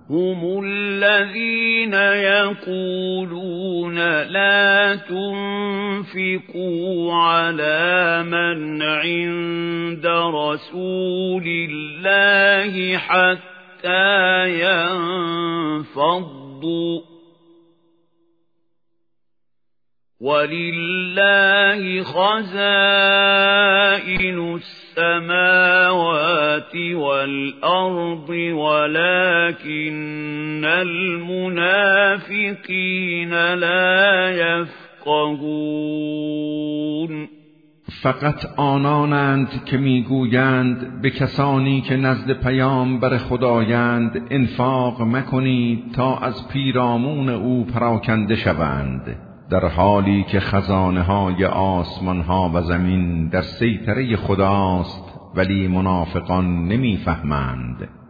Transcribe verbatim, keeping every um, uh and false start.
هم الذين يقولون لا تنفقوا على من عند رسول الله حتى ينفضوا ولله خزائن السماوات والأرض ولكن المنافقين لا يفقهون. فقط آنانند که میگویند به کسانی که نزد پیامبر خدایند انفاق مکنید تا از پیرامون او پراکنده شوند، در حالی که خزانه های آسمان ها و زمین در سیطره خداست، ولی منافقان نمیفهمند.